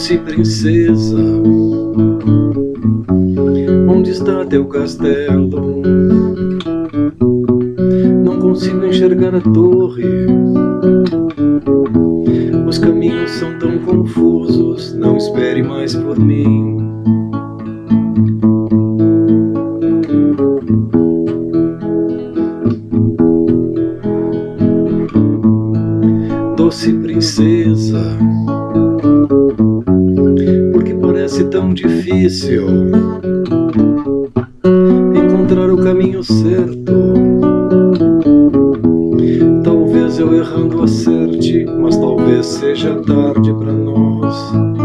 Doce princesa, onde está teu castelo? Não consigo enxergar a torre, os caminhos são tão confusos, não espere mais por mim. Doce princesa, porque parece tão difícil encontrar o caminho certo. Talvez eu errando acerte, mas talvez seja tarde pra nós.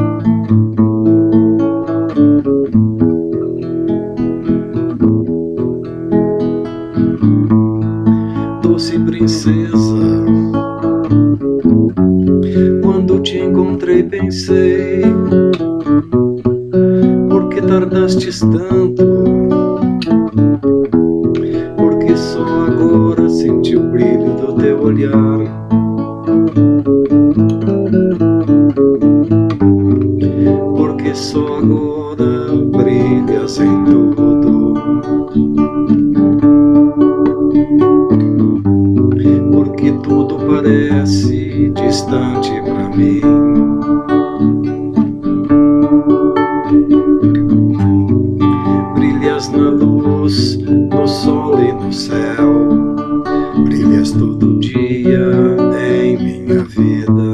Doce princesa, quando te encontrei pensei, por que tardastes tanto? Porque só agora senti o brilho do teu olhar. Porque só agora brilhas em tudo. Porque tudo parece distante pra mim. Brilhas na luz, no sol e no céu. Brilhas todo dia em minha vida.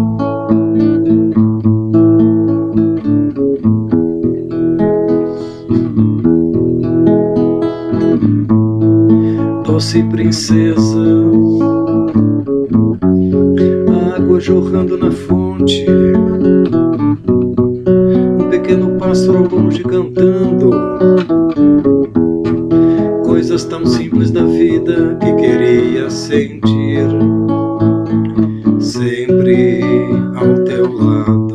Doce princesa, água jorrando na fonte, um pequeno pássaro ao longe cantando, coisas tão simples da vida que queria sentir, sempre ao teu lado.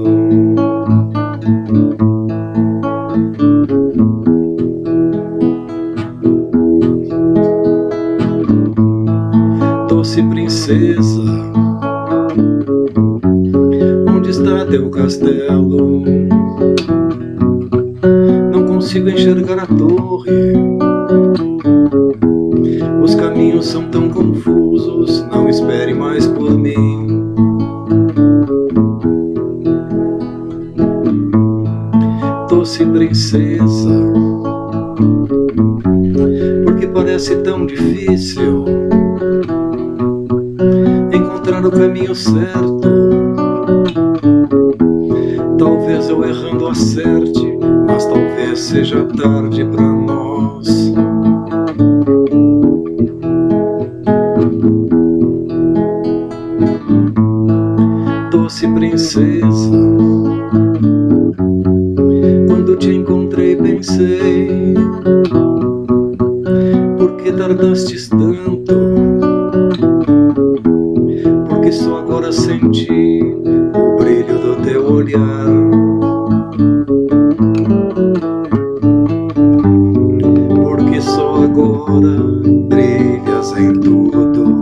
Doce princesa, onde está teu castelo? Não consigo enxergar a torre, os caminhos são tão confusos, não espere mais por mim. Doce princesa, porque parece tão difícil encontrar o caminho certo. Talvez eu errando acerte, mas talvez seja tarde pra nós. Doce princesa, quando te encontrei pensei, por que tardastes tanto? Porque só agora senti o brilho do teu olhar. Porque só agora brilhas em tudo.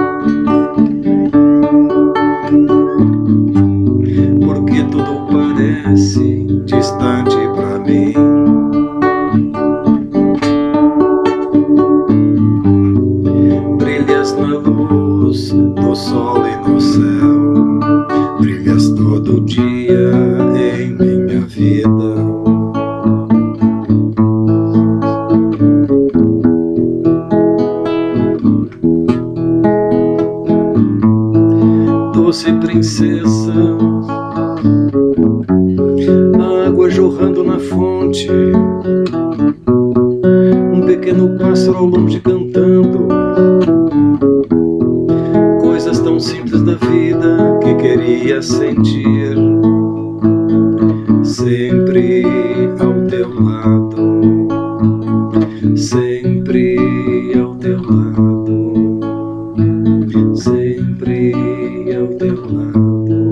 Porque tudo parece distante pra mim. Brilhas na luz, no sol e no céu. Brilhas todo dia em minha vida. Doce princesa, água jorrando na fonte, um pequeno pássaro ao longe cantando, coisas tão simples da vida que queria sentir, sempre ao teu lado, sempre ao teu lado, sempre ao teu lado.